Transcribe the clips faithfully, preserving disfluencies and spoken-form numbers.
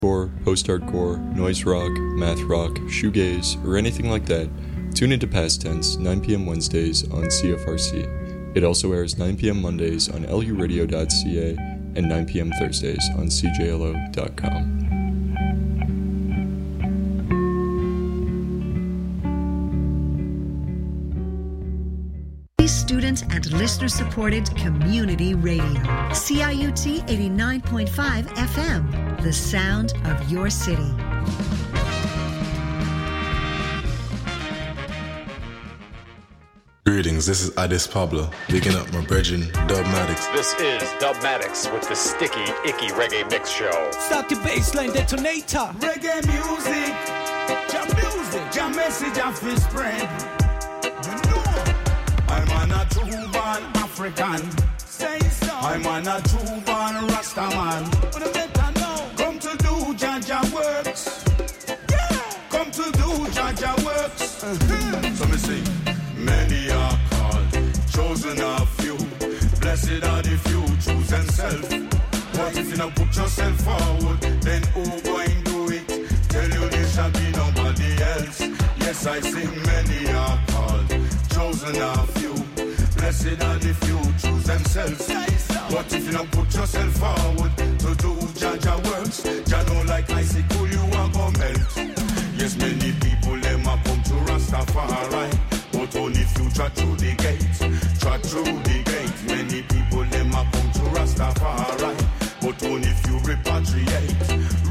Core, post-hardcore, noise rock, math rock, shoegaze, or anything like that, tune into Past Tense, nine p.m. Wednesdays on C F R C. It also airs nine p.m. Mondays on L U radio dot C A and nine p.m. Thursdays on C J L O dot com. Student and listener-supported community radio. C I U T eighty-nine point five F M, the sound of your city. Greetings, this is Addis Pablo, picking up my brethren, Dubmatics. This is Dubmatics with the Sticky Icky Reggae Mix Show. Start the bassline detonator. Reggae music, jam music, jam message of his spread. You know, I'm on a true-born African. Say so. I'm on a true-born Rastaman. But I better know. Come to do Jaja works. Yeah. Come to do Jaja works. Uh-huh. So me sing. Many are called, chosen a few. Blessed are the few, choose themselves. What if you not put yourself forward? Then who going do it? Tell you there shall be nobody else. Yes, I sing many are called, chosen a few. Blessed are the few, choose themselves. What if you not put yourself forward to do Jaja works? Jah know like icicle you are gonna melt. Yes, many people them a come to Rastafari. But only few trot through the gate, trot through the gate. Many people them a come to Rastafari, but only few repatriate,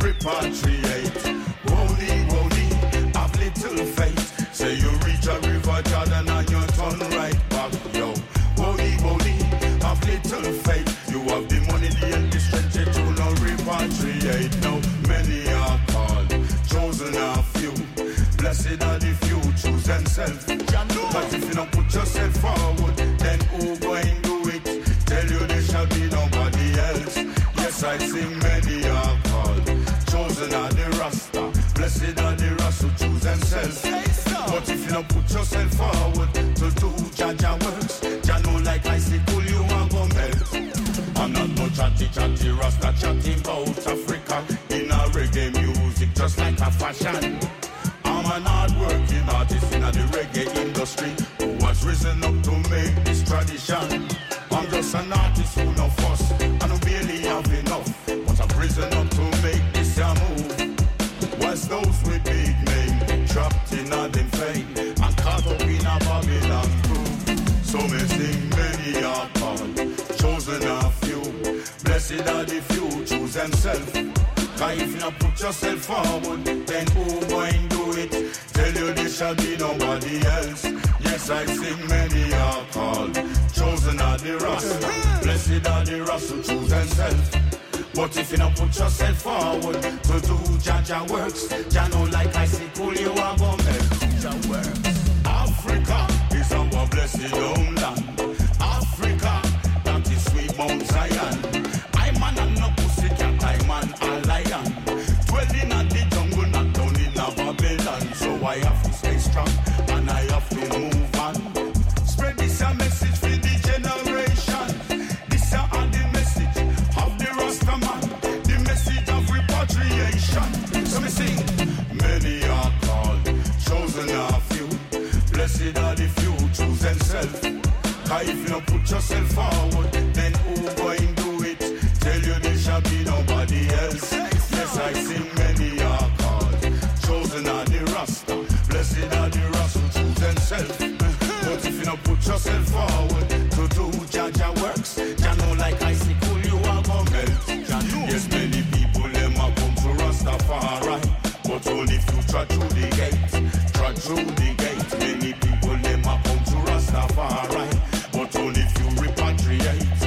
repatriate. Holy, holy, have little faith. Say you reach a river Jordan and you turn right back, yo. Holy, holy, have little faith. You have the money, the and the strength to no repatriate. No, many are called, chosen a few. Blessed are the few, choose themselves. But if you don't put yourself forward, then who going do it? Tell you there shall be nobody else. Yes, I sing many are called, chosen are the Rasta. Blessed are the Rasta who choose themselves. But if you don't put yourself forward to do Jaja works, Jah know like icicle you are gonna melt. I'm not no chatty chatty Rasta chatting about Africa in a reggae music just like a fashion. I'm an hard-working artist in the reggae industry who has risen up to make this tradition. I'm just an artist who no fuss and who barely have enough, but I've risen up to make this a move. Was those with big name trapped in a them fame and caught up in a Babylon groove. So me sing many are called, chosen a few. Blessed are the few, choose themselves. Cause if you not put yourself forward, then who going do it? Tell you there shall be nobody else. Yes, I sing many are called, chosen are the Rasta. Blessed are the Rasta who choose themselves. But if you not put yourself forward to do Jaja works, Jah know like icicle you are gonna make Jaja works. Africa is our blessed homeland. Africa, that is sweet Mount Zion. I'm an and no pussycat, I'm an a lion. Dwelling at the jungle, not down in a Babylon. So I have to stay strong and I have to move on. Spread this a message for the generation. This a the message of the Rasta man, the message of repatriation. So me sing, many are called, chosen are few. Blessed are the few, choose themselves. Cause if you don't put yourself forward, then who going do it? Tell you there shall be nobody else. Yes, I sing many are called, chosen are the Rasta. Blessed are the Rasta who choose themselves. But if you don't put yourself forward to do Jaja works, Jah know like icicle you are gonna melt. Yes, many people them a come to Rastafari, but only few trot through the gate, trot through the gate. Many people them a come to Rastafari, but only few repatriate,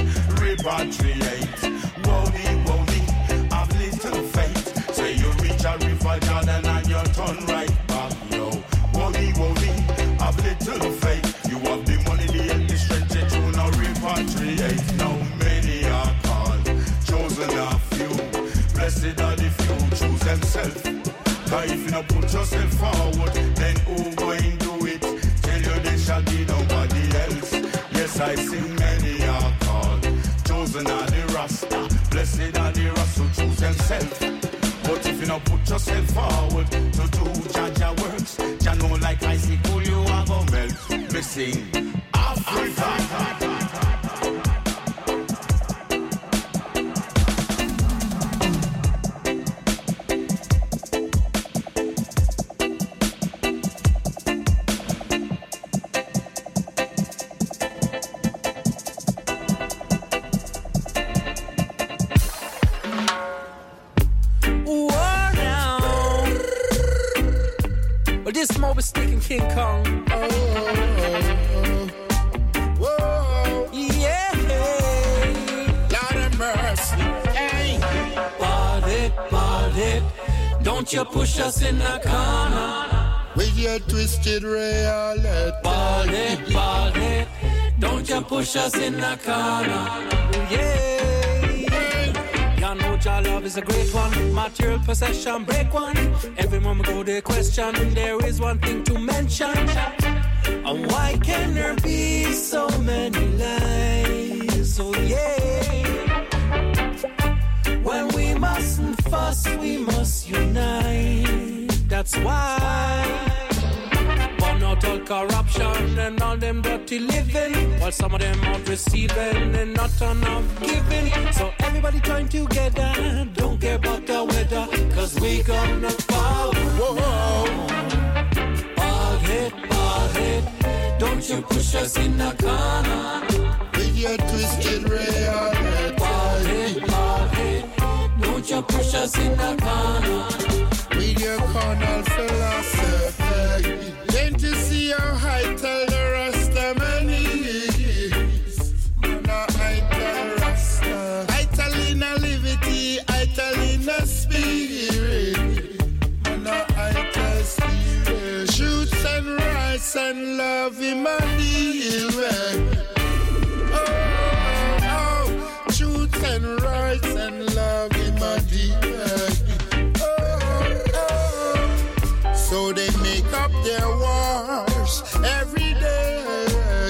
repatriate. Wody, wody, have little faith. Say you reach a river Jordan and you turn right back, yo. Wody, wody, have little faith. You have the money, the and the strength to now repatriate. Now many are called, chosen a few. Blessed are the few, choose themselves. Cause if you not put yourself forward, then who going do it? Tell you there shall be nobody else. Yes, I sing many are called, chosen are the Rasta. Blessed are the Rasta who choose themselves. But if you know, put yourself forward to do Jaja works. Jah know like icicle you are gonna melt. Me sing Africa. King Kong. Oh, oh, oh. Whoa. Yeah. Lord have mercy. Hey. Party, party. Don't you push us in the corner. With your twisted reality. Party, party. Don't you push us in the corner. Yeah. I know your love is a great one. Material possession, break one. Every moment go the question. There is one thing to mention. And why can there be so many lies? So yeah. When we mustn't fuss, we must unite. That's why. Burn out all corruption and all them dirty living, while some of them out receiving and not enough giving. So everybody join together, don't care about the weather, cause we gonna fall. Whoa. Bald head, bald head, don't you push us in the corner. With your twisted reality. Bald head, bald head, don't you push us in the corner. With your carnal philosophy. Can't you see how I tell the Rasta man is? No, I tell Rasta. I tell in a liberty, I tell in a spirit. No, I tell spirit. Truth and rights and love in my deal. Oh, oh, truth and rights and love in my deal. So they make up their wars every day,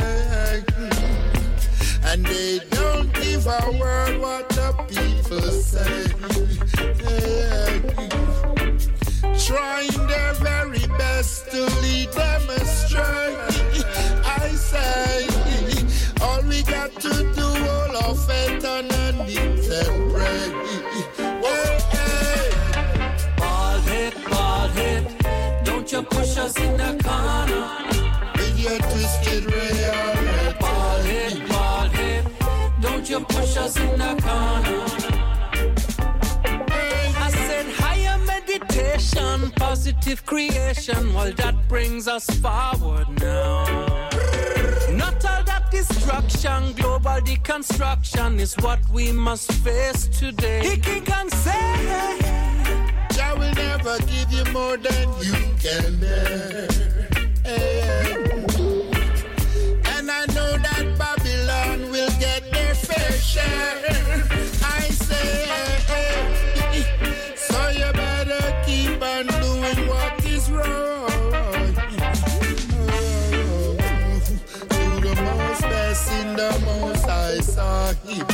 and they don't give a word what the people say. Trying their very best to lead them astray. I say, all we got to do all of it underneath and pray. Don't you push us in the corner. With your twisted reality. Bald head, bald head. Don't you push us in the corner. I said higher meditation, positive creation. Well, that brings us forward now. Not all that destruction, global deconstruction is what we must face today. He can say I will never give you more than you can bear. Hey. And I know that Babylon will get their fair share. I say, hey, hey. So you better keep on doing what is wrong. Oh, to the most best in the most I saw him.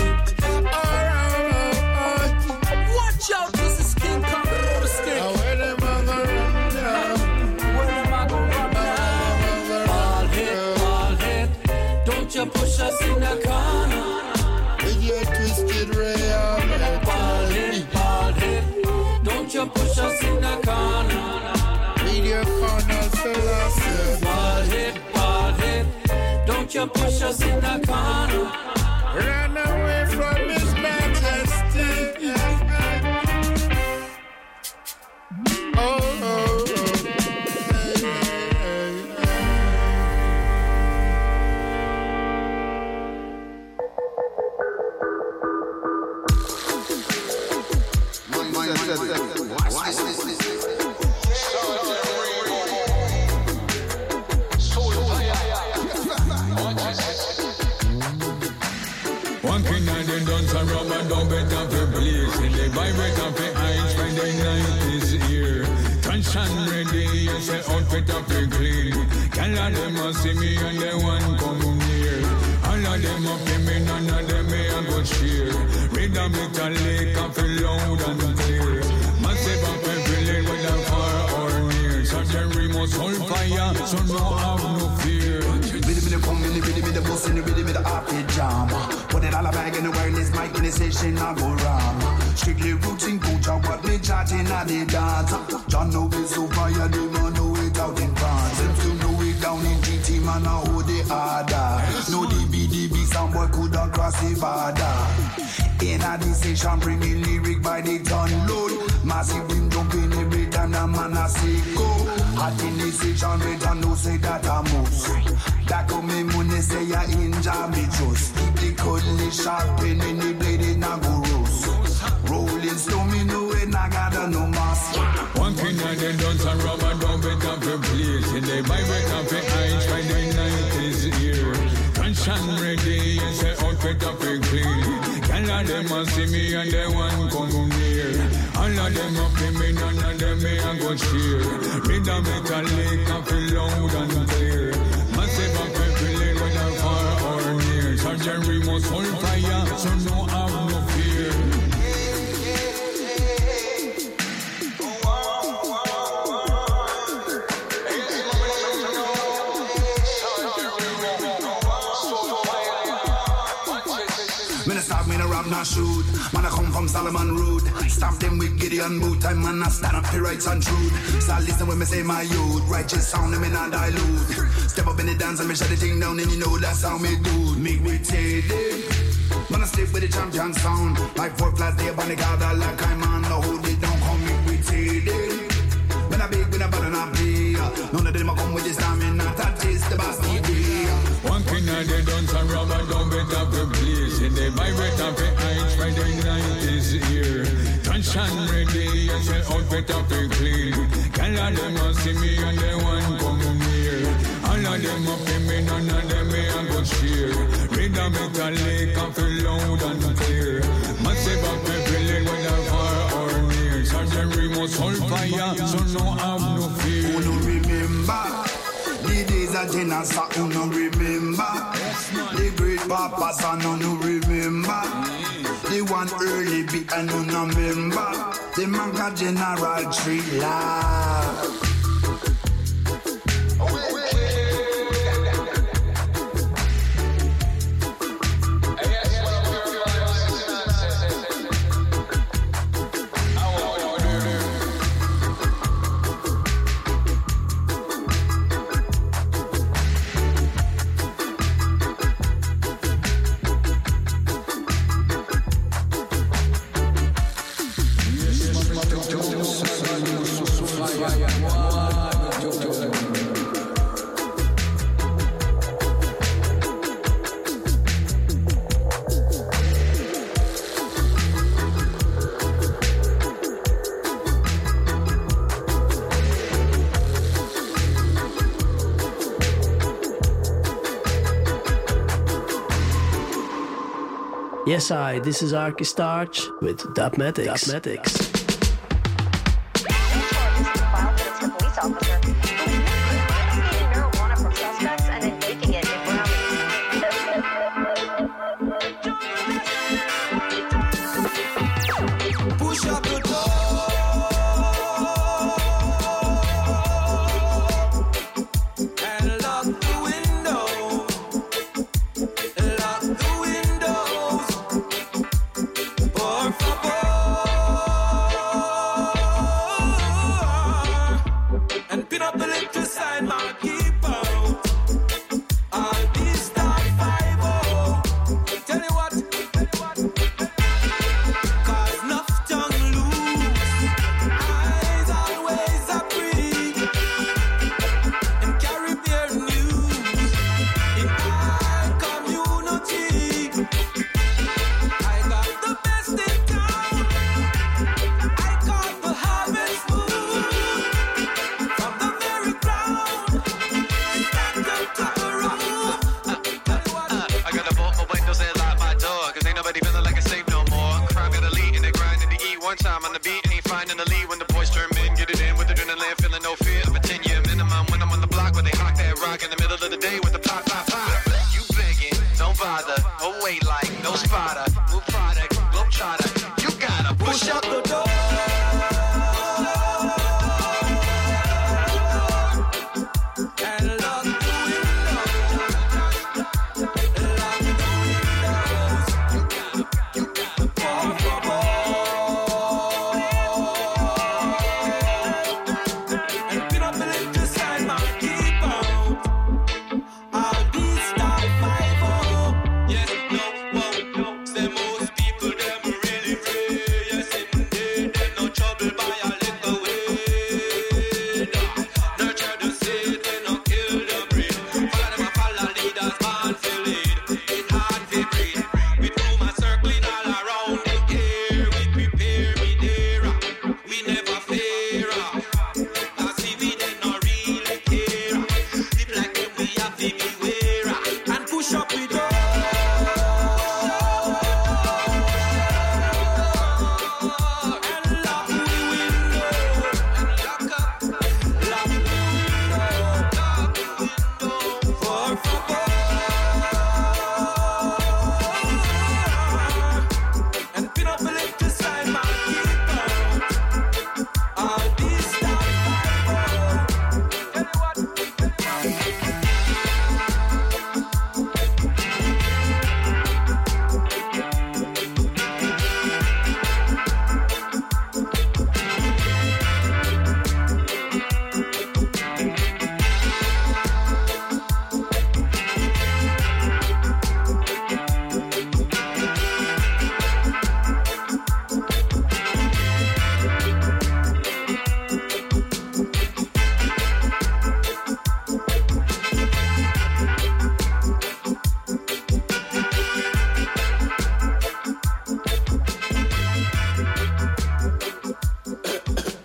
Watch out, this is King Kong. Now where them a go run now? Where them a go run now? Bald head, bald head, don't you push us in the corner. With your twisted reality. Bald head, bald head, don't you push us in the corner. With your carnal philosophy. Bald head, bald head, don't you push us in the corner. Run away from His Majesty. Oh, oh, oh. Hey, hey, hey. One king and then dance and rub and down better for place. In the vibrate and for eyes when the night is here. Transhan ready, yes, the outfit of the clean. All of them a see me and they want come near. All of them up in me, none of them may a good cheer. Read a metallic and feel loud and clear. Man say must hold fire, so no have no fear. Rhythm in the come in the rhythm in the bus in the rhythm in the happy jam. Put it all a bag in the wireless mic in the session I go ram. Strictly roots in culture, what me chatting at the dance. John know we so fire, they don't know it out in France. Them still know it down in G T, man, I hold the order. No D B D B, some boy coulda cross the border. In a decision, bringing lyric by the ton load. Massive rim jumping every time the man I say go. Hot in the station, return no say that I must. That come me money say ya injure me just. Keep the cuddly sharp pen in the blade it na go roast. Rolling stone me know it I got no mass. One thing that they done some rubber don't better for place. And they buy better for eyes by the nineties year. Conscience ready and say outfit up and clean. All of them a see me and they want come near. All of them up in me, none of them me a go cheer. Read a metallic and feel loud and clear. Massive up and feeling whether far or near. Surgery must hold fire, so no have no fear. Not shoot, man I come from Solomon Road. Stamp them with Gideon boot time, man I stand up for rights and truth. So listen when me say my youth, righteous sound them in a dilute. Step up in the dance and me shut the thing down and you know that's how me do. Make me take it, man I stick with the champion sound. Like four flats there on the gather like I'm on the hold it down, come make me take it. When I big, when I bad and I play, none of them a come with this stamina, that taste the boss need day. One thing that they done some rubber don't better for place. And they buy better for eyes by the nineties year. Conscience ready and say outfit up and clean. All of them a see me and they want come near. All of them up in me, none of them me a go cheer. Read a metallic and feel loud and clear. Massive up and feeling whether far or near. Surgery must hold fire, so no have no fear. Who no remember the days of Genesis? Who no remember the great papas? I no no remember the one early beat. I no no remember the manga General Trilla. Yes, I. This is Arky Starch with Dubmatics. Dubmatics.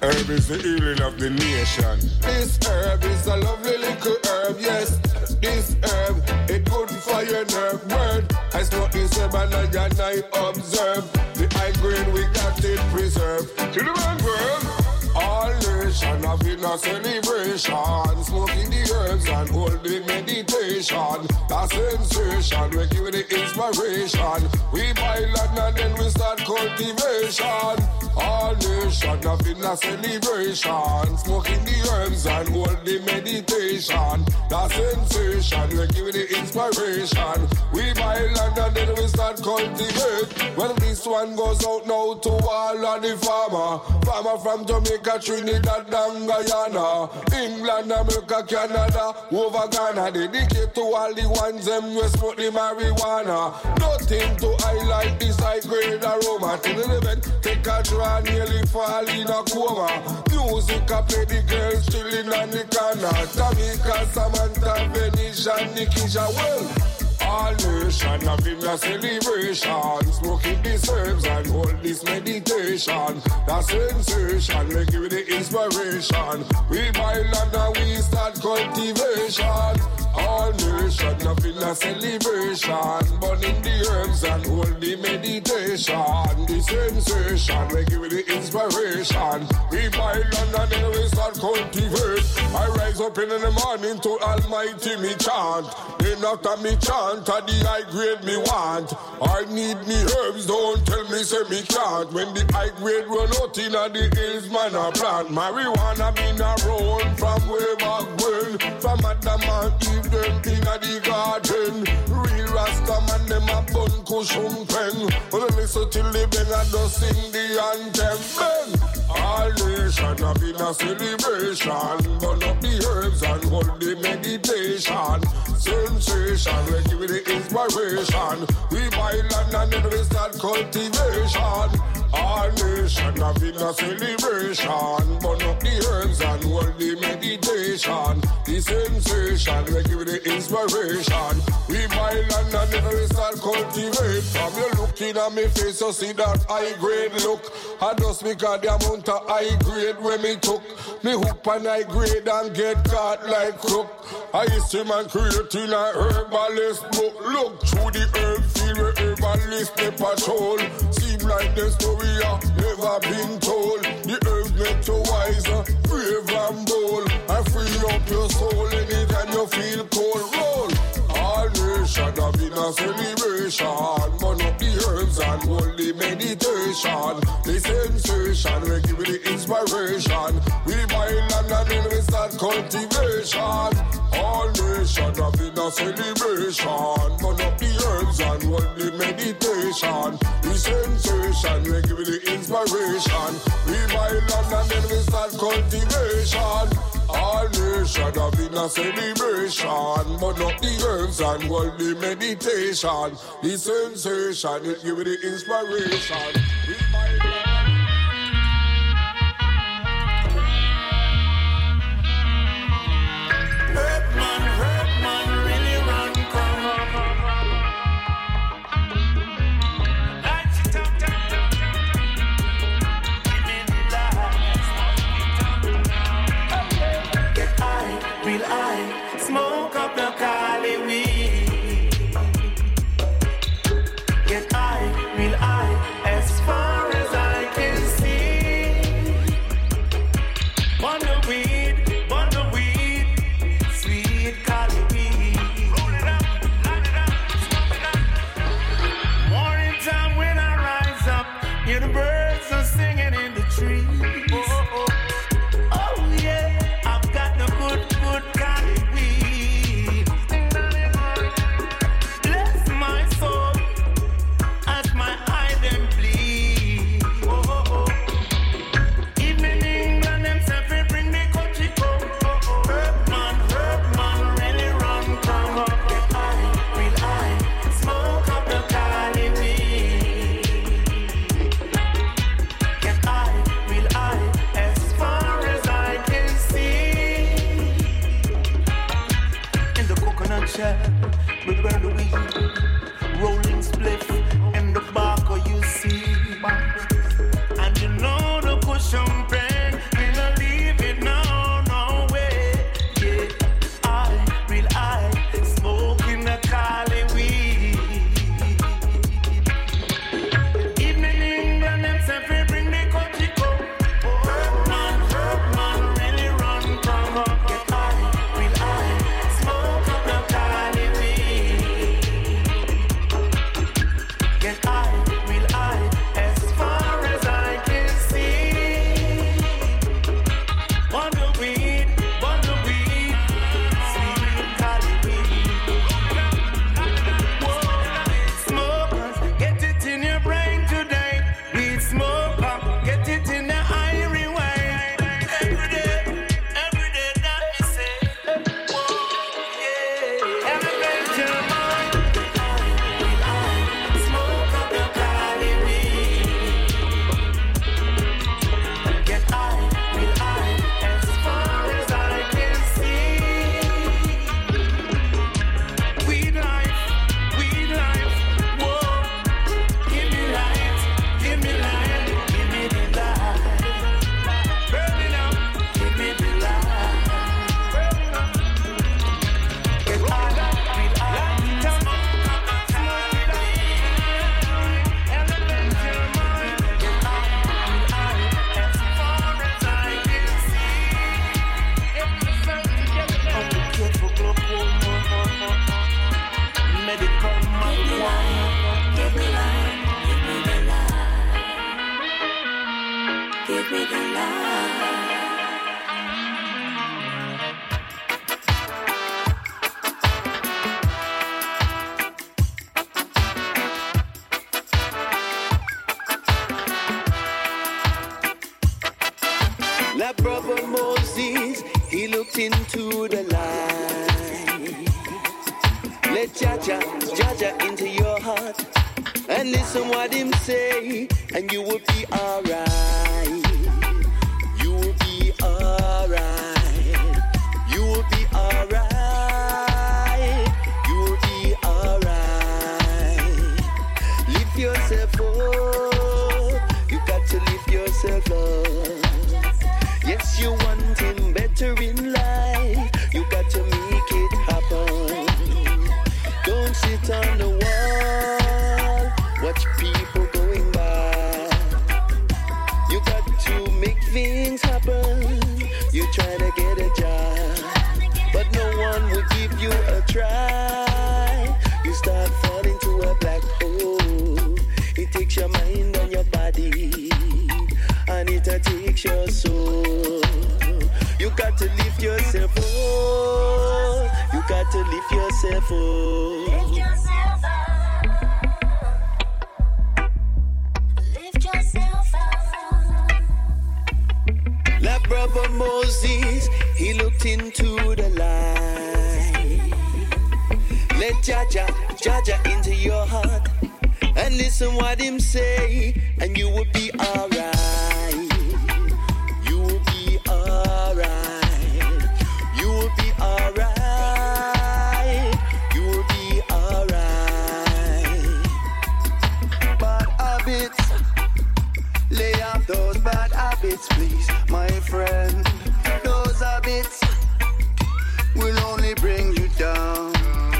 Herb is the healing of the nation. This herb is a lovely little herb, yes. This herb, it good for your nerve. Word, I smoke this herb and I and I observe. The high grade we got it preserved. To the man world, all nation have in a celebration. Smoking the herbs and holding meditation. That sensation, we give it the inspiration. We buy land and then we start cultivation. All nation have in a celebration. Smoking the herbs and holding meditation. That sensation, we give it the inspiration. We buy land and then we start cultivate. Well, this one goes out now to all of the farmer. Farmer from Jamaica, Trinidad and Guyana, England, America, Canada, over Ghana. Dedicate to all the ones them who smoke the marijuana. Nothing to highlight this high grade aroma. Till the event, take a draw, nearly fall in a coma. Music, I play the girls chilling on the corner. Tamika, Samantha, Venice, and Nikisha. Well, all nation have in a celebration. Smoking these herbs and hold this meditation. That sensation, we give it the inspiration. We buy land and we start cultivation. All nation have in a celebration. Burning the herbs and hold the meditation. The sensation, we give it the inspiration. We buy land and then we start cultivate. I rise up in the morning to Almighty me chant. Then after me chant, at the high grade me want. I need me herbs, don't tell me say me can't. When the high grade run out in the hills, man a plant. Marijuana been around from way back when. From Adam and Eve them in the garden. Real Rasta man them a bun cushion pen. But listen till the bang and just sing the anthem. Bang! All nation have been a celebration. Burn up the herbs and hold the meditation. Sensation, we give it the inspiration. We buy land and then we start cultivation. All nation have been a celebration. Burn up the herbs and hold the meditation. The sensation, we give it the inspiration. We buy land and then we start cultivate. From you looking at me face, you see that high grade look. I just because the amount of high grade when me took. Me hook and high grade and get caught like crook. I used to man creating a herbalist book. Look through the herb field where herbalist they patrol. Seem like the story have never been told. The herbs make you wiser, brave and bold. I free up your soul anytime you feel cold. Roll. All nation have been a celebration. Burn up the herbs and hold the meditation. The sensation, we give it the inspiration. We buy land and then we start cultivation. All nation have been a celebration. Burn up the herbs and hold the meditation. The sensation, we give it the inspiration. We buy land and then we start cultivation. All nation have been a celebration. Burn up the herbs and hold the meditation. The sensation, it give it the inspiration. We buy land. Smoke up the Cali weed. Get high, real high, as far as I can see. Burn the weed, burn the weed, sweet Cali weed. Roll it up, light it up, smoke it up. Morning time when I rise up, hear the birds are singing in the trees. Oh, oh, oh yeah, I've got the good, good Cali weed. Bring me Like brother Moses, he looked into the light. Let Jaja, Jaja into your heart and listen what him say, and you will be alright. You will be alright. You will be alright. You will be alright. Lift yourself up. You got to lift yourself up. Yes, you want him better in life. You got to make it happen. Don't sit on the wall. Watch people going by. You got to make things happen. You try to get a job, but no one will give you a try. You start falling to a black hole. It takes your mind and your body, and it takes your soul. You got to lift yourself up. You got to lift yourself up. Lift yourself up. Lift yourself up. Like brother Moses, he looked into the light. Let Jaja, Jaja into your heart and listen what him say, and you will be alright. You will be alright. You will be alright. You will be alright. Bad habits, lay off those bad habits, please, my friend. Those habits will only bring you down.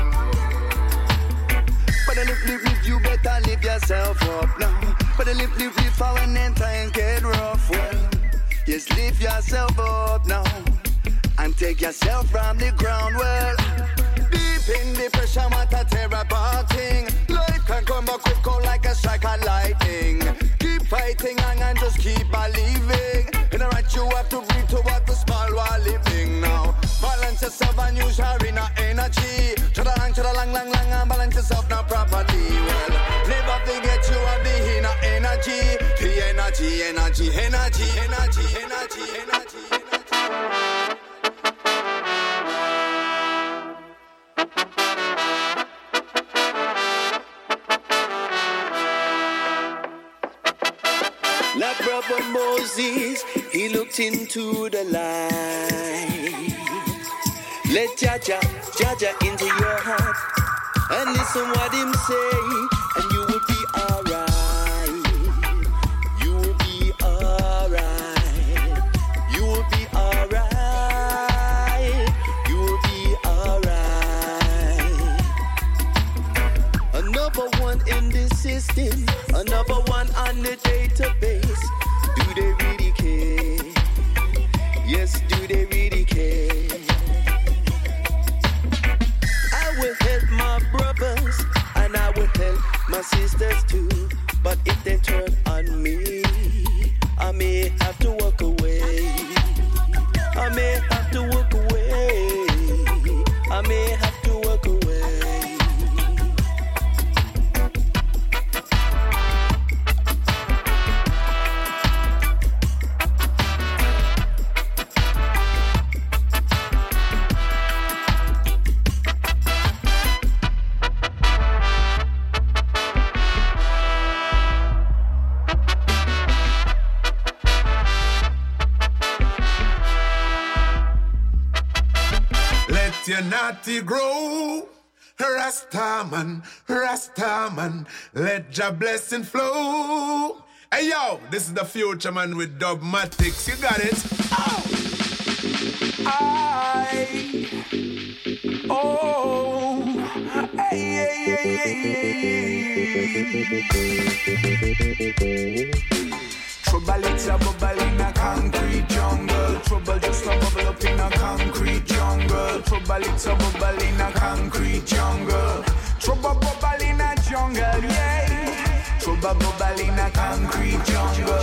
But live, live, live, you better live yourself up now. But live, live, live for when then time get rough. Well, yes, lift yourself up now and take yourself from the ground. Well, deep in the pressure, what a terrible thing. Life can come back quick like a strike of lightning. Keep fighting on and just keep believing. In the right, you have to breathe to what the small while living now. Balance yourself and use your inner energy. Chada lang, chada lang, lang, lang, and balance yourself now properly. Well, never forget you have the inner energy. The energy, energy, energy, energy, energy, energy, energy. Like brother Moses, he looked into the light. Let Jaja, Jaja into your heart and listen what him say, and you will be alright. You will be alright. You will be alright. You will be alright. Another one in the system, another one on the database. Do they really care? Yes, do they really care? I will help my brothers and I will help my sisters too. But if they turn on me, I may have to walk away. I may have to walk away. I may have to walk away. Your naughty grow, Rastaman, Rastaman, let your blessing flow. Hey yo, this is the future man with Dubmatics, you got it. Oh. I, oh, hey, hey, hey, hey. Trouble, it's a bubble in a concrete jungle. Trouble just a bubble up in a concrete jungle. Trouble, it's a bubble in a concrete jungle. Trouble bubble in a jungle, yeah. Trouble bubble in a concrete jungle.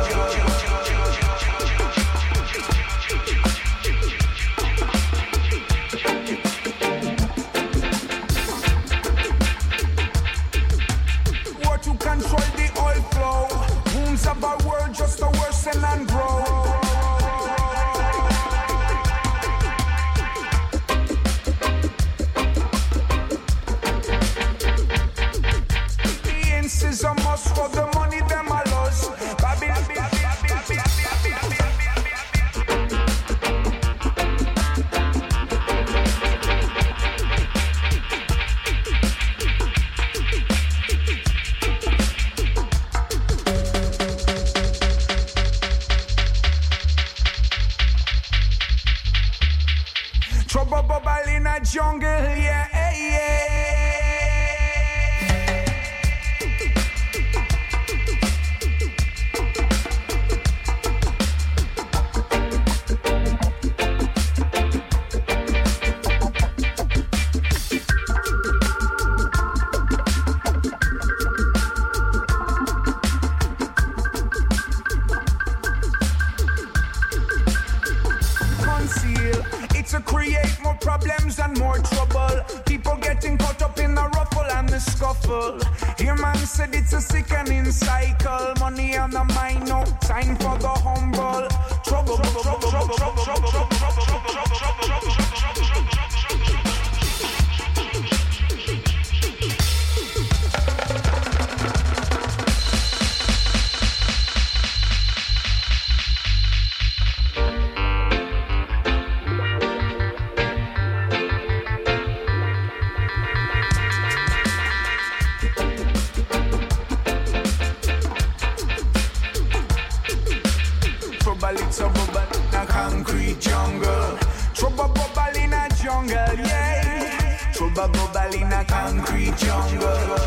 What you control the oil flow? Wounds of our world just to worsen and grow. bubble in a jungle, yeah, yeah. Create more problems and more trouble. People getting caught up in the ruffle and the scuffle. Here man said it's a sickening cycle. Money on the mind, no time for the humble. Trouble, trouble, trouble, trouble, trouble, trouble, trouble, trouble, trouble, trouble, trouble. It's a bubble in a concrete jungle. Trouble bubble in a jungle, yeah. Trouble bubble in a concrete jungle.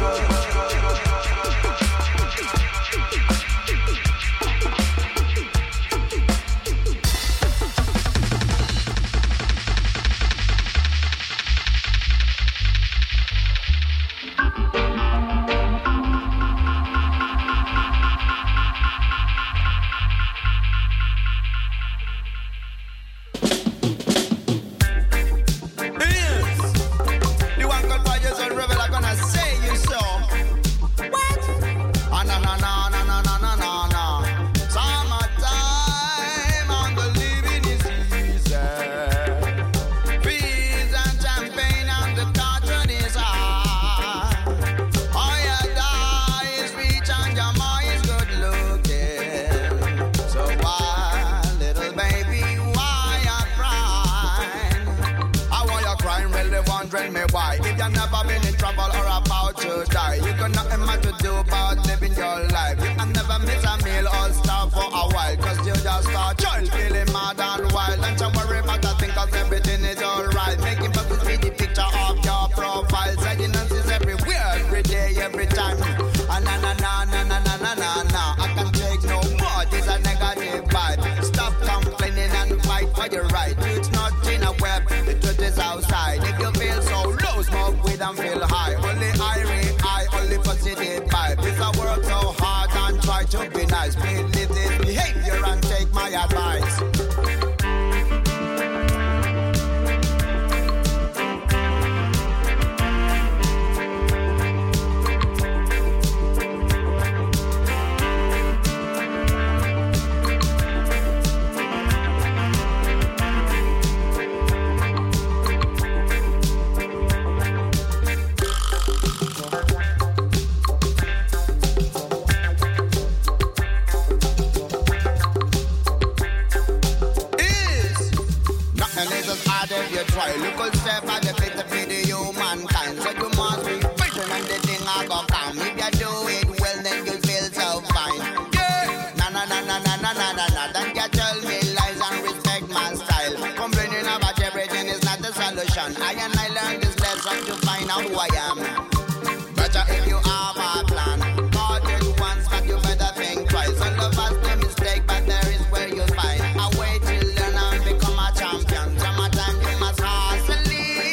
I and I learned this lesson to find out who I am. Better if you have a plan. Caught it once, but you better think twice. All of us do mistake, but there is where you'll find a way to learn and become a champion. Summertime you must hustle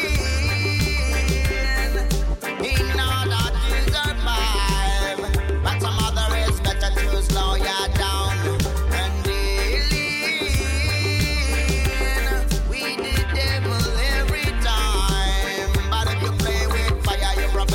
in order to survive. But some other is better to slow you down and deal in. We the devil every time. But if you play with fire, you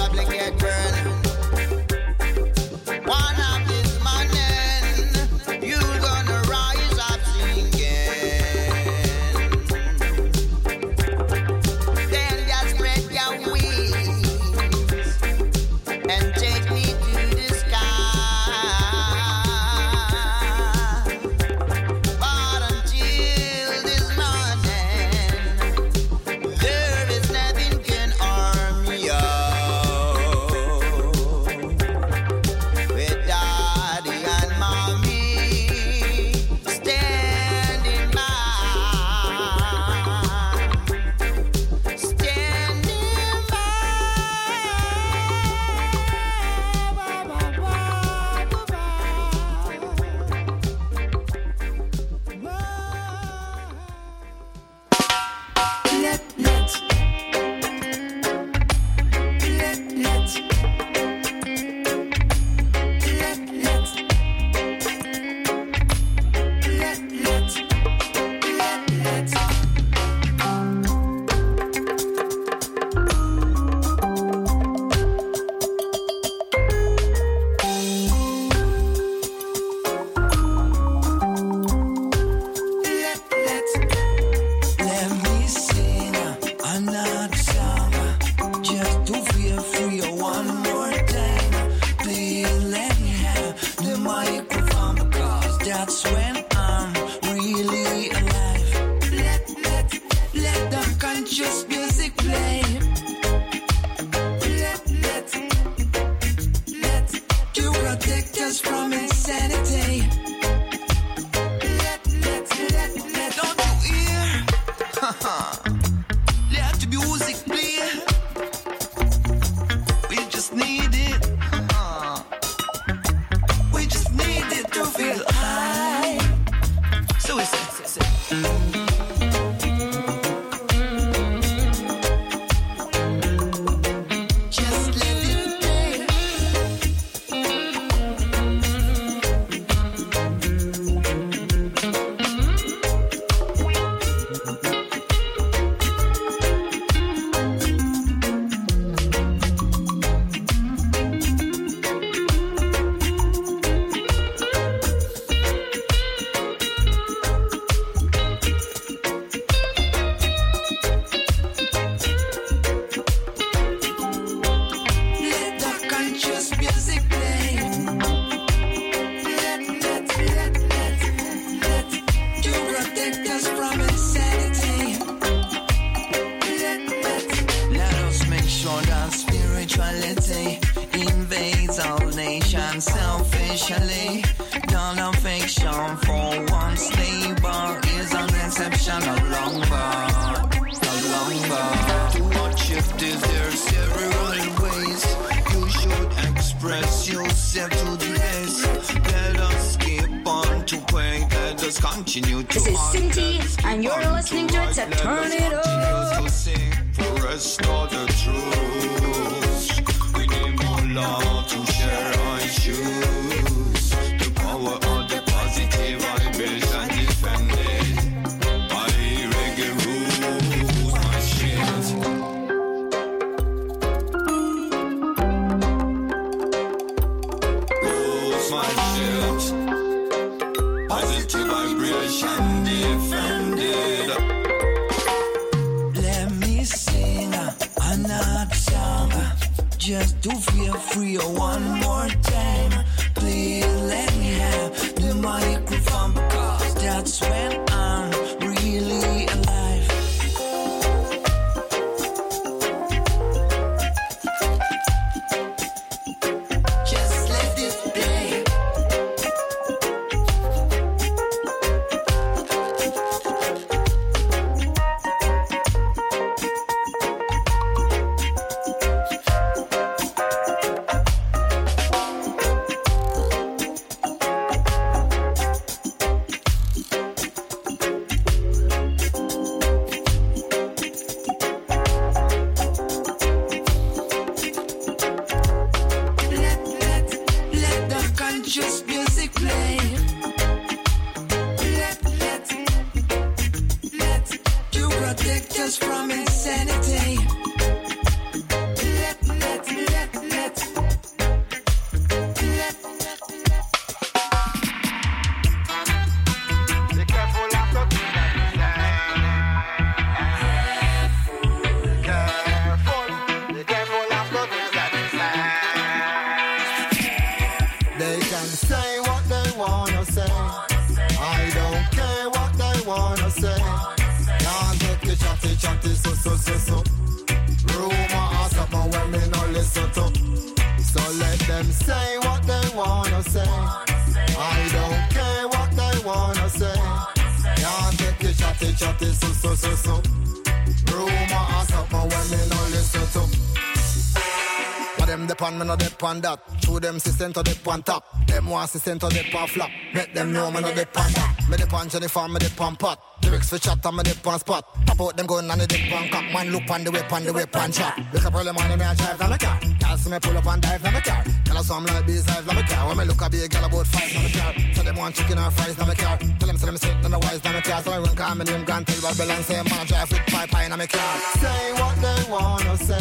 On that, to them system to dip on top. Them want system to dip on flop. Make them know me no dip on that. Me dip on Jennifer, me dip on pot. Lyrics for chat and me dip on spot. Pop out them gun and they dip on cop. Man look on the whip on the whip on chop. Wake up early morning me a drive down the car. Girl see me pull up and dive down the car. Girl some like bees hive down the car. When me look a big girl about five down the car. So them want chicken or fries down the car. Tell them say them sit down the wise down the car. So I run car me name gone tell Babylon say man drive with pipe pie in my car. Say what they wanna say.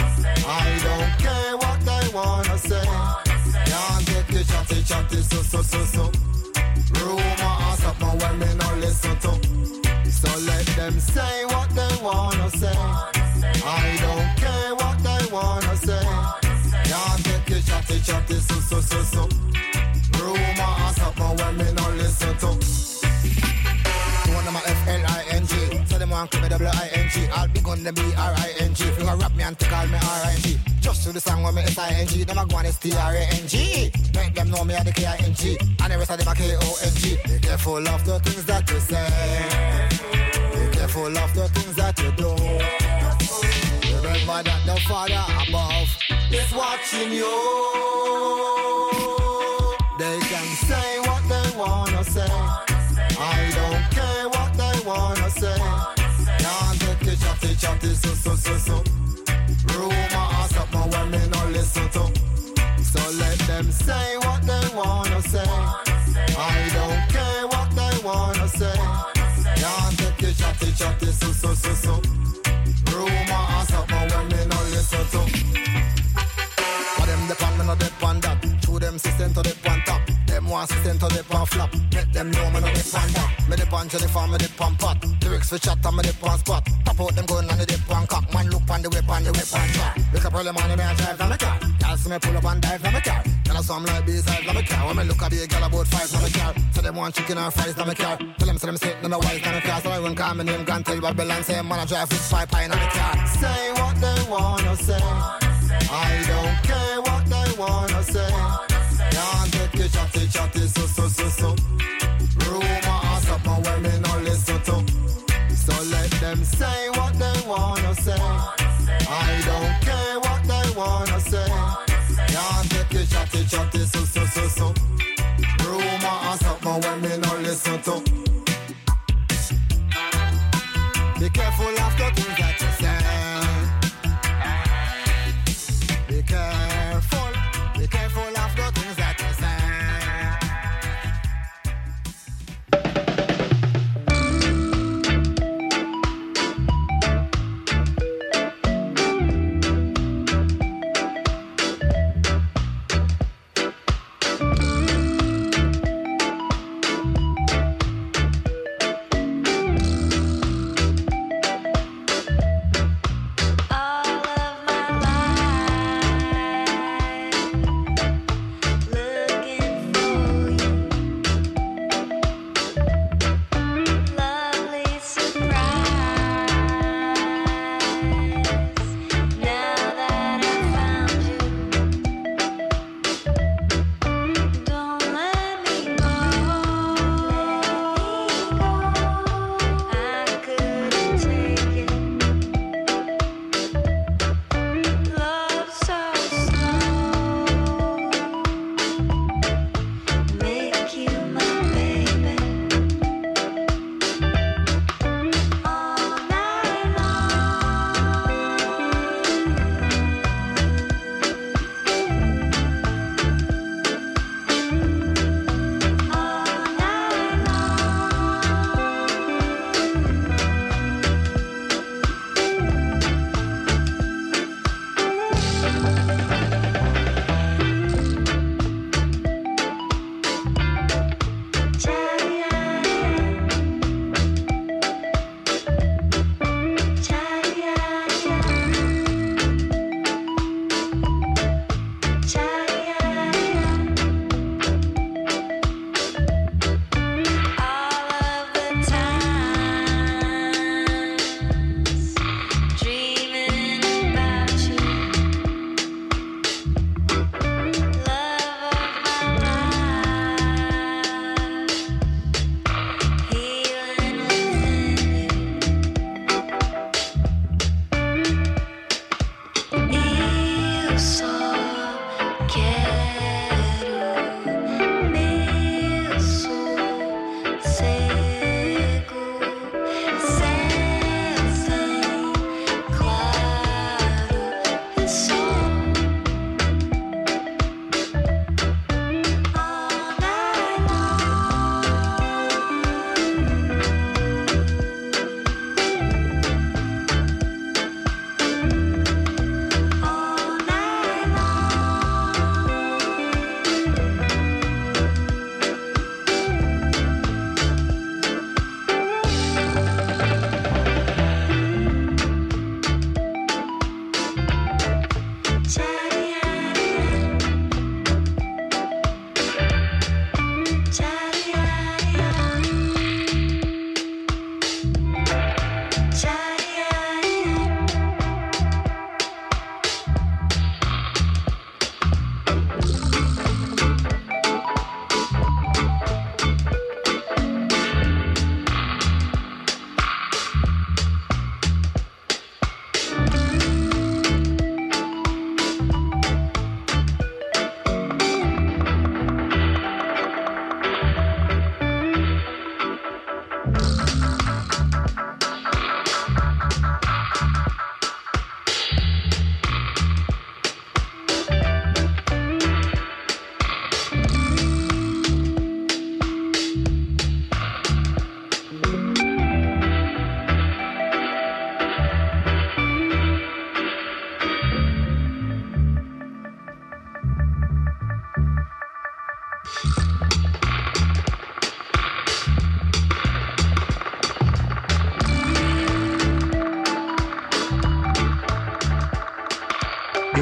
I don't care what they wanna say. Can't take the chatty chatty so so so so. Rumor or something when me no listen to. So let them say what they wanna say. I don't care what they wanna say. Can't take the chatty chatty so so so so. Rumor or something when me no listen to. One of my F L I N G. So them want me W I N G. I'll be gonna be R I N G. If you rap me and to call me R I N G. Just to the song with me S I N G. Them a go on S T R A N G. Make them know me at the K I N G. And the rest of them a K O N G. Be careful of the things that you say. Be careful of the things that you do. Remember that the Father above is watching you. They can say what they wanna say. I don't care what they Can't take it, chatty, chatty, so, so, so, so. Rumor and something when me no listen to. For them the pan, me no dip on that. Show them system to dip on top. Them want system to dip on flop. Let them know me no dip on that. Me dip on jelly farm, me dip on pot. Lyrics for chat and me dip on spot. Pop out them gun and the dip on cock. Man look on the whip and the whip on shot. Wake up early morning and drive down the car. Y'all see me pull up and dive down the car. Y'all some like bees eyes down the car. When me look at the girl about five down the car. So them want chicken and fries down the car. Tell them say them sitting in the white down the car. So I run call me name Grand Tell Babylon. Say man I drive with five pine on the car. Say what they wanna say. I don't care what they wanna say. Can't take it, chatty, chatty, so, so, so, so. Rumor and something when me no listen to. So let them say what they wanna say. I don't care what they wanna say. Can't take it, chatty, chatty, so, so, so, so. Rumor and something when me no listen to. Be careful of the things that you say. Be careful, be careful of the things that you say.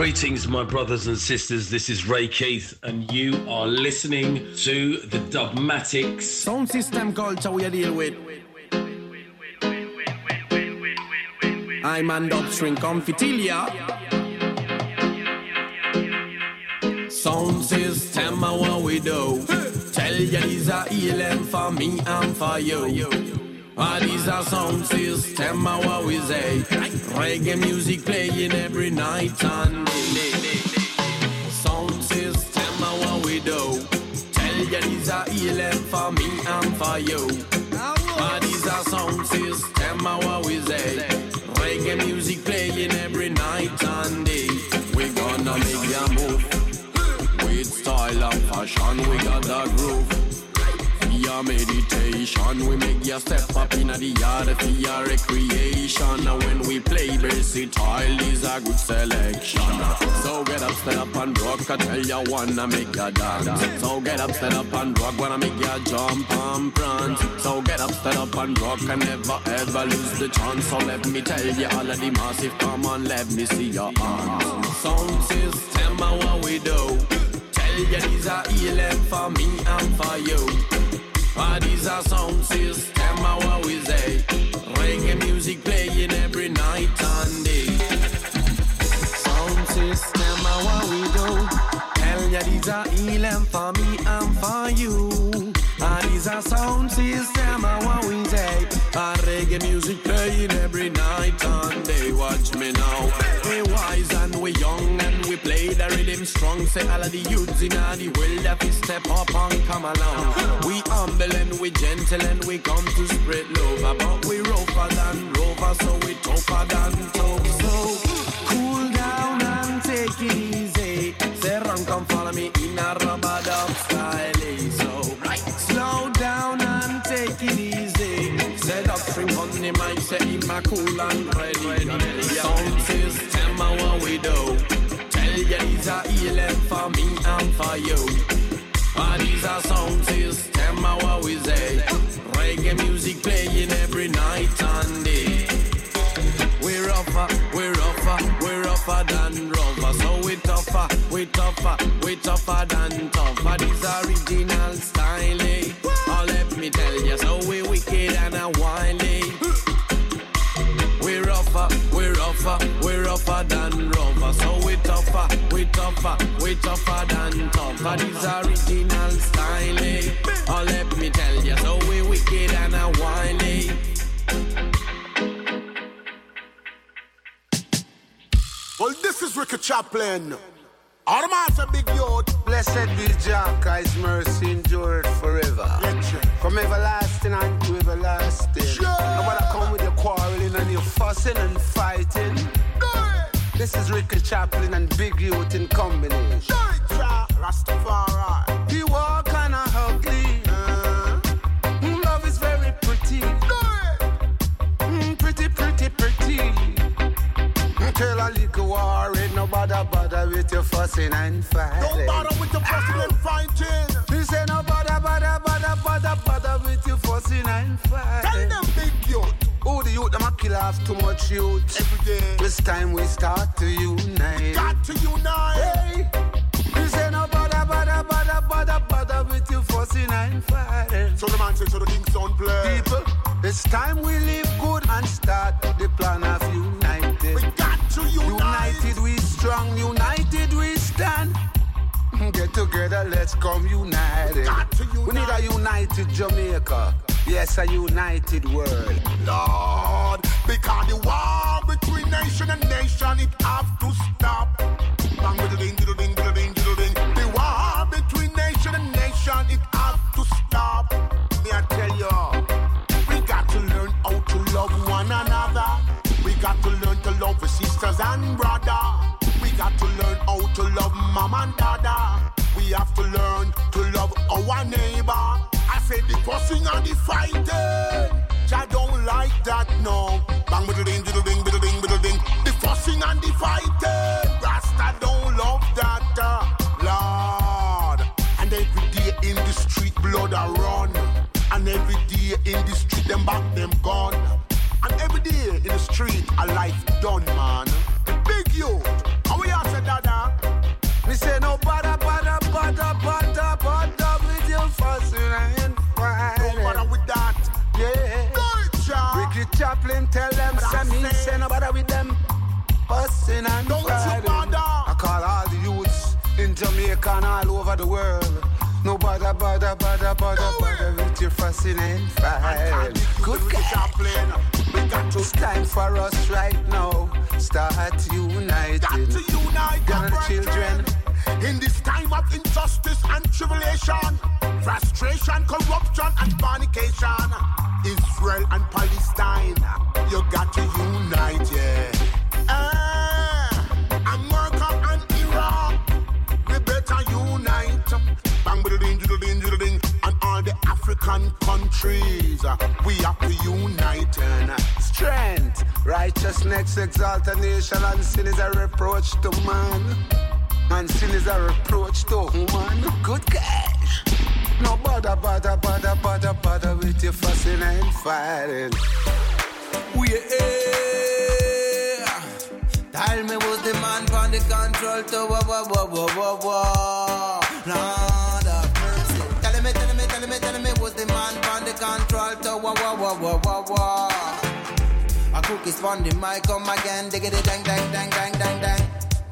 Greetings, my brothers and sisters. This is Ray Keith, and you are listening to the Dubmatics. Sound system culture we deal with. I'm an upstring Confitilia. Sound system, what we do. Tell you these are healing for me and for you. Ah, these are sound system, what we say. Reggae music playing every night and day. Sound system, what we do. Tell you these are healing for me and for you. Ah, these are sound system, what we say. Reggae music playing every night and day. We gonna make ya move. With style and fashion, we got the groove. For meditation, we make ya step up in the yard for your recreation. And when we play versatile, is a good selection. So get up, stand up and rock, I tell ya wanna make ya dance. So get up, stand up and rock, wanna make ya jump and prance. So get up, stand up and rock, and never ever lose the chance. So let me tell ya all of the massive, come on, let me see your arms. Sound system, what we do. Tell ya these are healing for me and for you. Ah, these are sound system, what we say. Reggae music playing every night and day. Sound system, what we do. Tell ya these are healing for me and for you. Ah, these are sound system, what we say. Ah, reggae music playing every night and day. Watch me now. We wise and we young and we play the rhythm strong. Say all of the youths in the world that we step up and come along. We humble and we gentle and we come to spread love. But we rougher than rover, so we tougher than tough. So cool down and take it easy. Say run, come follow me in a rubber dub style. So slow down and take it easy. Say up string on the mic, say him a cool and ready. Sound system, what we do. Tell ya these are healing for me and for you. Ah, these are sound system, what we say. Reggae music playing every night and day. We're rougher, we're rougher, we're rougher than rougher. So we tougher, we tougher, we tougher than tougher. This original style, eh? Oh, let me tell you, so we wicked and a wily. We're rougher, we're rougher, we're rougher than rougher. So we tougher, we tougher, we tougher than tougher. This original style, eh? Oh, let me tell you, so we wicked and a wily. Well, this is Ricky Chaplin. All the master big youth. Blessed be Jah, His mercy endured forever. Legend. From everlasting unto everlasting. Sure. Nobody come with your quarreling and your fussing and fighting. Do it. This is Ricky Chaplin and Big Youth in combination. Do it, Jah. Rastafari. He walk kinda ugly. Uh, love is very pretty. Do it. Mm, pretty, pretty, pretty. Tell a little war, ain't no bother, bother with your fussing and fighting. Don't bother with your fussing and fighting. He say no bother, bother, bother, bother, bother with your fussing and fighting. Tell them big youth. Oh, the youth, them a kill off too much youth. Every day. This time we start to unite. Got to unite. Hey. He say no bother, bother, bother, bother, bother with your fussing and fighting. So the man says so the king's don't play. People, it's time we live good and start the plan of united. We got to unite. United we strong, united we stand. Get together, let's come united. Got to unite. We need a united Jamaica. Yes, a united world. Lord, because the war between nation and nation, it have to stop. Bang with the ding, diddle ding, diddle ding, diddle ding. The war between nation and nation, it have to stop. Me I tell you, we got to learn how to love one another. We got to learn to love our sisters and brother. We got to learn how to love mom and dada. We have to learn to love our neighbor. I said the fussing and the fighting. I don't like that, no. Bang, biddle ding, biddle ding, biddle ding, biddle ding. The fussing and the fighting. Rasta don't love that, uh, Lord. And every day in the street, blood a run. And every day in the street, them back them gun. And every day in the street, a life done, man. Big youth. And we have said that Me say no bother, bother, bother, bother, bother with your fussing and fighting. Don't bother with that. Yeah. Good job. Ricky Chaplin tell them, say me say no bother with them fussing and Don't fighting. you bother. I call all the youths in Jamaica and all over the world. No bother, bother, bother, bother, bother with your fussing and fighting. Good Chaplin. We got to it's time for us right now. Start uniting. Got to unite, Got children. In this time of injustice and tribulation, frustration, corruption, and fornication, Israel and Palestine, you got to unite, yeah. Ah, America and Iraq, we better unite. Bang, diddle-ding, diddle-ding, diddle-ding, and all the African countries, we have to unite. And strength, righteousness exalt a nation, and sin is a reproach to man. And sin is a reproach to woman. Good cash. No bother, bother, bother, bother, bother with your fussing and fighting. We yeah. Tell me who's the man from the control tower, wah, wah, wah, wah, wah. Lord of mercy. Tell me, tell me, tell me, tell me who's the man from the control tower, wah, wah, wah, wah, wah. A cookies on the mic, come again, diggity dang, dang, dang, dang, dang, dang.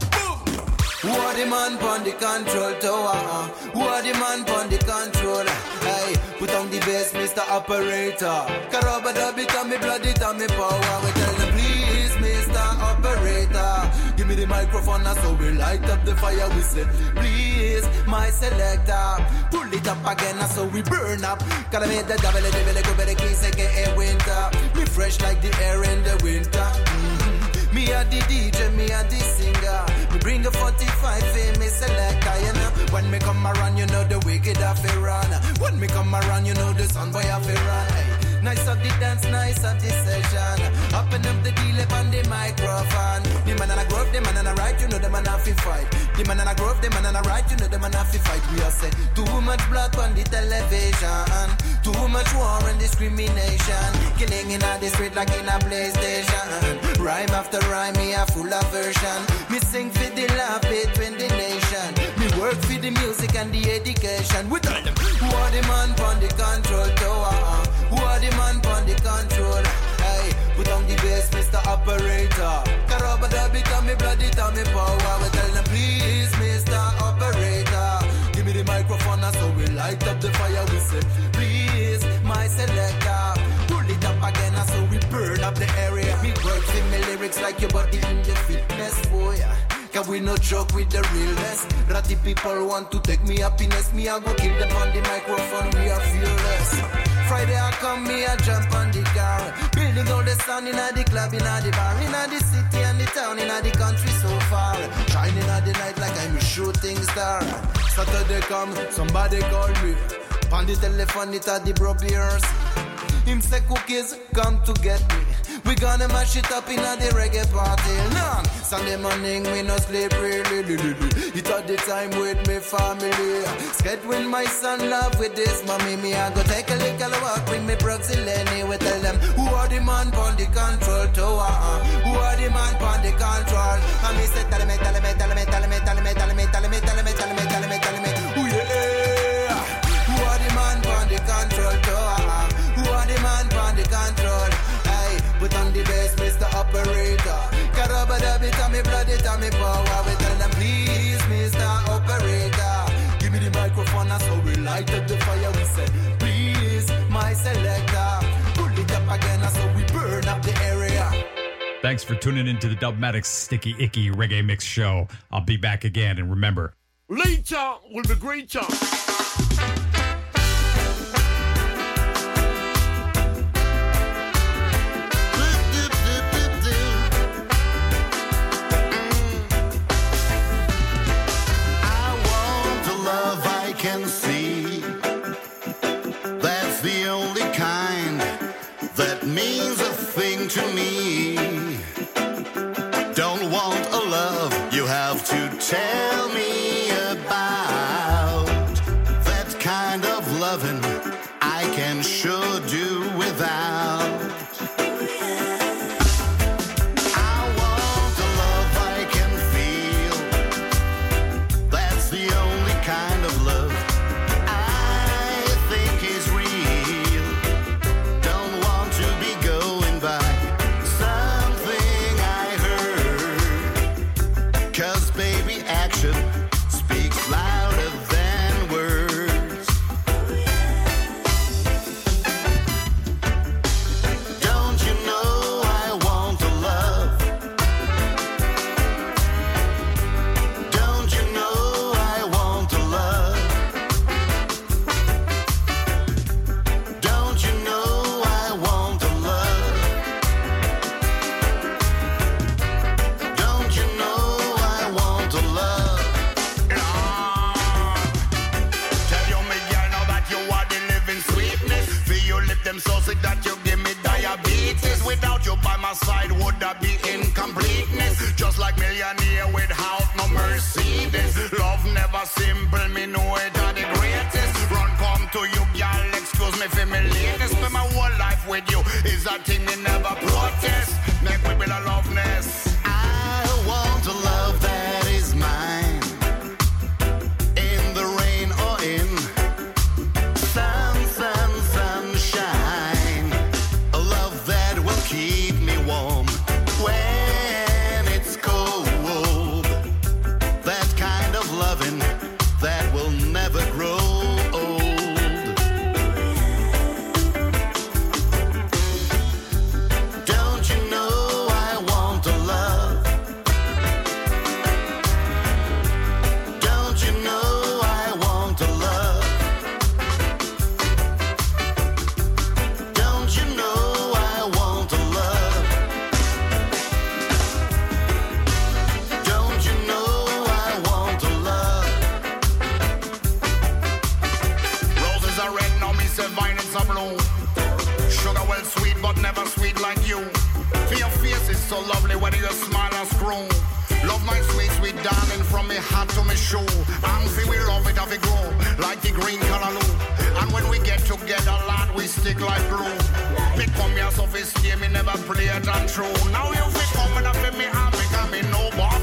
Who are the man pon the control tower? Who are the man pon the control? Hey, put on the bass, Mister Operator. Caraba dubby, tummy bloody, tummy power. We tell them, please, Mister Operator, give me the microphone now so we light up the fire. We say, please, my selector, pull it up again now so we burn up. Gotta make the double, double, go better keys, aka winter. Me fresh like the air in the winter. Mm-hmm. Me a the D J, me a the singer. Me bring a forty-five famous selector, you know. When me come around, you know the wicked have to run. When me come around, you know the sun boy have to run. Hey, nice of the dance, nice of the session. Open up the deal up on the microphone. The man and I grow, the man and I right, you know the man have to fight. The man and I grow, the man and I right, you know the man have to fight. We are say too much blood on the television, too much war and discrimination, killing in the street like in a PlayStation. Rhyme after rhyme, me a full of version. Me sing for the love between the nation. Me work for the music and the education. We tell them who are the man pon the control tower? Who are the man pon the control? Hey, put on the bass, Mister Operator. Caraba dubby, tummy bloody, tummy power. We tell them please, Mister Operator, give me the microphone now so we light up the fire. We say please, my selector, pull it up again now so we burn up the area. Me work for me lyrics like your body in the fitness, boy. Can we no joke with the realness? Ratty people want to take me happiness. Me I go kill them on the microphone, we are fearless. Friday I come, me I jump on the car. Building all the sun in the club, in the bar, in the city and the town, in the country so far. Shining at the night like I'm a shooting star. Saturday come, somebody call me. On the telephone it at the bro beers. Him say cookies come to get me. We gonna mash it up in a the reggae party. Nah, Sunday morning we no sleep really. It all the time with me family. Scared when my son love with this mommy. Me I go take a little walk with me Brooksy Lenny. We tell them who are the man pon the control tower? Who are the man pon the control? And me say tell me, tell me, tell me, tell me, tell me, tell me, tell me, tell me, tell me, tell me, tell me. Who yeah? Who are the man pon the control tower? Who are the man pon the control? Put on the bass, Mister Operator. Caraba dubby, tummy bloody, tummy power. We tell them please, Mister Operator, give me the microphone now so we light up the fire. We say please, my selector, pull it up again now so we burn up the area. Thanks for tuning into the Dubmatix Sticky Icky Reggae Mix Show. I'll be back again, and remember, later will be greater. Can see that's the only kind that means a thing to me. Don't want a love you have to tell me about. That kind of loving I can sure do without. I want a love I can feel side would that be incompleteness? Just like millionaire without no Mercedes. Love never simple, me know it are the greatest. Run come to you, girl, excuse me for me latest. Spend my whole life with you is a thing me never protest. Make we build a love nest. I want a love that is mine. In the rain or in sun, sun, sunshine. A love that will keep me warm when it's cold. That kind of loving that will never grow old. Don't you know I want a love? Don't you know I want a love? Don't you know I want a love? Don't you know I want a love? Roses are red, now me say violets are blue. Sugar well sweet, but never sweet like you. For your face is so lovely, whether you smile or screw. Love my sweet, sweet darling, from me hat to me shoe. And see we love it, have it grow, like the green callaloo. And when we get together, lad, we stick like glue. Me come here, so fi stay, me never play it untrue. Now you fi come and fi me happy, cause me no born